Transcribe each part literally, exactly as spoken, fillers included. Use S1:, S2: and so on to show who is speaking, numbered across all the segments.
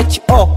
S1: H O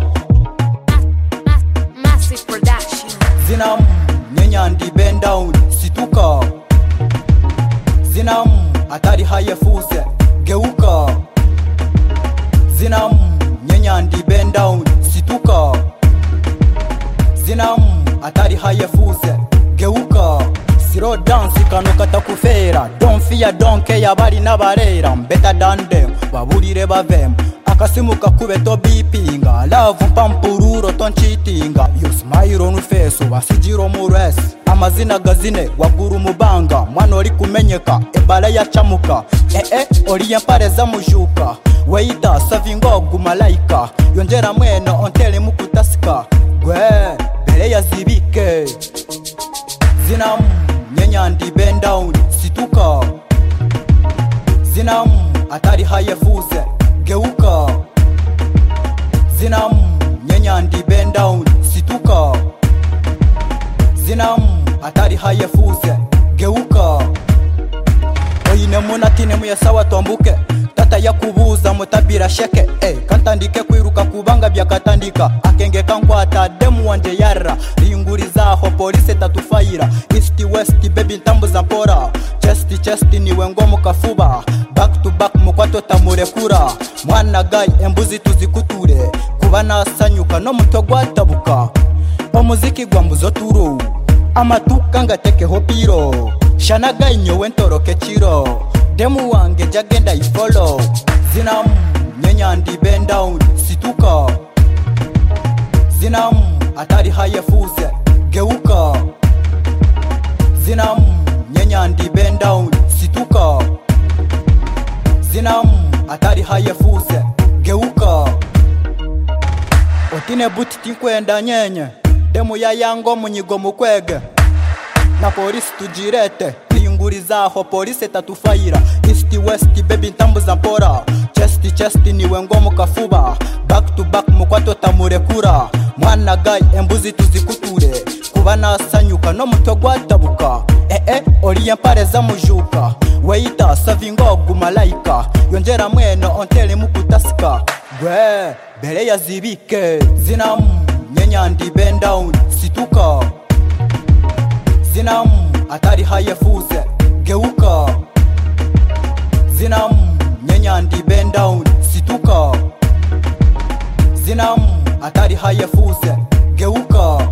S2: Massive Production.
S1: Zinam Nyenyandi bend down situka. Zinam atari hayefuze geuka. Zinam Nyenyandi bend down situka. Zinam atari hayefuze geuka. Zero dance kano katakufera. Don't fear, don't care, bari nabarera. Better than them, babulire bavem. Akasimu kakubeto beepinga. Love pampururo ton cheatinga. You smile on face, wasijiro mures. Amazina gazine, waguru mubanga. Mwana ori kumenyeka, ebala ya chamuka. Eh eh, ori yampareza mujuka. Weida, savingo gumalaika. Yonjera mweno, ontele mukutasika. Gwe, bele ya zibike. Zinam Nyenyandi bend down situka. Zinam atari hayefuze geuka. Zinam Nyenyandi bend down situka. Zinam atari hayefuze geuka. Oyine munatine muyasawa twambuke. Tata ya kubuza mutabira sheke. Eh, kantandike kwiruka kubanga byakatandika. Akenge kankwata demu wanje yara. Ringurizaho polisi tatufaira. East west baby ntambuza mpora. Chest chest niwe ngomu kafuba. Back to back mukwato tamurekura. Mwana guy embuzi tuzikuture. Kuba nasanyuka no muto gwatabuka. Omuziki gwa muzoturo. Amatuka ngateke hopiro. Shana guy nyowe ntoroke chiro. Demu wange jagenda ifollow. Zinam Nyenyandi bend down situka. Zinam atari hayefuze geuka. Zinam Nyenyandi bend down situka. Zinam atari hayefuze geuka. Otine buti tinkwenda nyenye. Demu ya yango munyigo mukwege. Na polisi tujirete. Ringurizaho polisi tatufaira. East west baby ntambuza mpora. Chest chest niwe ngomu kafuba. Back to back mukwato tamurekura. Mwana guy embuzi tuzikuture. Kuba nasanyuka no muto gwatabuka. Eh eh ori yampareza mujuka. Weita savingo gumalaika. Yonjera mweno ontele mukutasika. Gwe bele ya zibike. Zinam Nyenyandi bend down situka. Zinam atari hayefuze geuka. Zinam Nyenyandi bend down situka. Zinam atari hayefuze geuka.